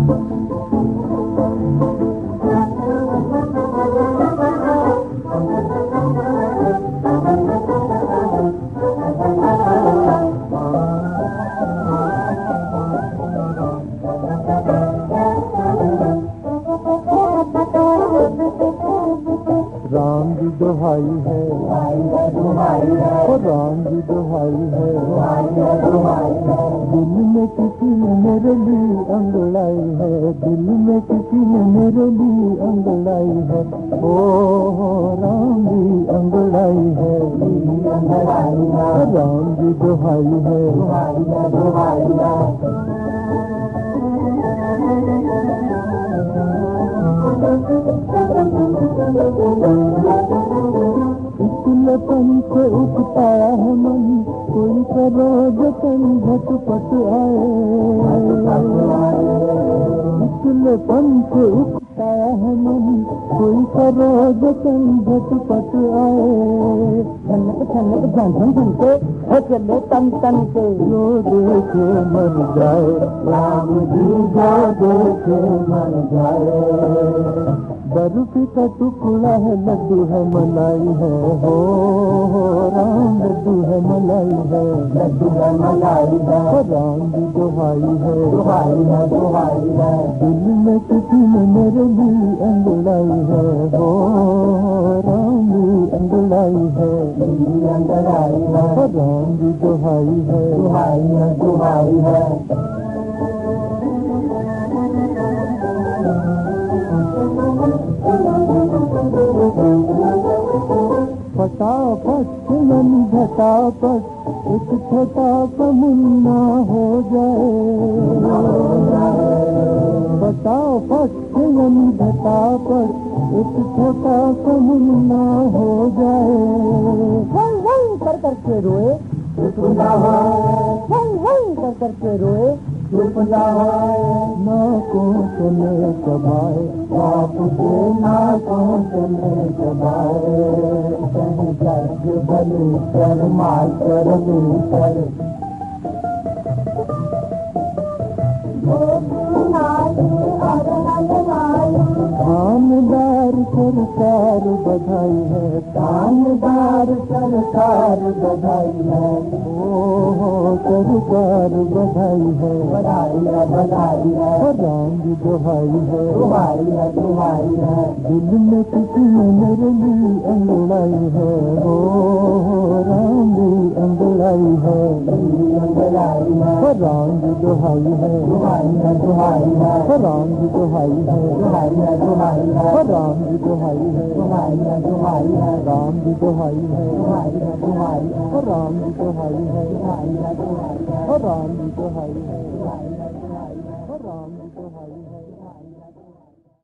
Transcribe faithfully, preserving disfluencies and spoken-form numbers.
राम की दुहाई है, राम की दुहाई है, दिल में किसी ने मेरे लिए अंगड़ाई है, दिल में किसी ने मेरे लिए अंगड़ाई है, ओ राम की अंगड़ाई है, राम की दुहाई है। इतलेपन से उगता है मन, कोई करो जतन झटपट आए। इतलेपन से उगता है मन, कोई करो जतन झटपट आए। छनक छनक झन झन झन के है चले तन तन के, जो देखे मर जाए, राम जी जो देखे मर जाए। बर्फी का टुकड़ा है, लड्डू है मलाई है, हो राम लड्डू है मलाई है, लड्डू है मलाई है, राम की दुहाई है, दुहाई है, दुहाई है। दिल में किसी ने मेरे लिए अंगड़ाई है, हो राम की अंगड़ाई है, अंगड़ाई है, राम की दुहाई है, दुहाई है, दुहाई है। फटाफट चलन झटापट एक छोटा सा मुन्ना हो जाए। फटाफट चलन झटापट एक छोटा सा मुन्ना हो जाए। वही वही कर करके रोए चुप ना होए, वही वही कर करके रोए चुप ना होए। नाकों से ले चबाए बाप के, नाकों से ले चबाए। कहीं जग बलि कर मार कर कर, थानेदार सरकार बधाई है, थानेदार सरकार बधाई है, ओ सरकार बधाई है, बधाई है, बधाई है। राम की दुहाई है, दुहाई है, दुहाई है। दिल में किसी ने मेरे लिए अंगड़ाई है, ओ राम की अंगड़ाई है, अंगड़ाई है। राम की दुहाई है, दुहाई है, दुहाई है। राम की दुहाई है, दुहाई है, दुहाई है। राम की दुहाई है, दुहाई है, दुहाई है। राम की दुहाई है, दुहाई है, दुहाई है। राम की दुहाई है, दुहाई है, दुहाई है। राम की दुहाई है, दुहाई है, दुहाई है। राम की दुहाई है।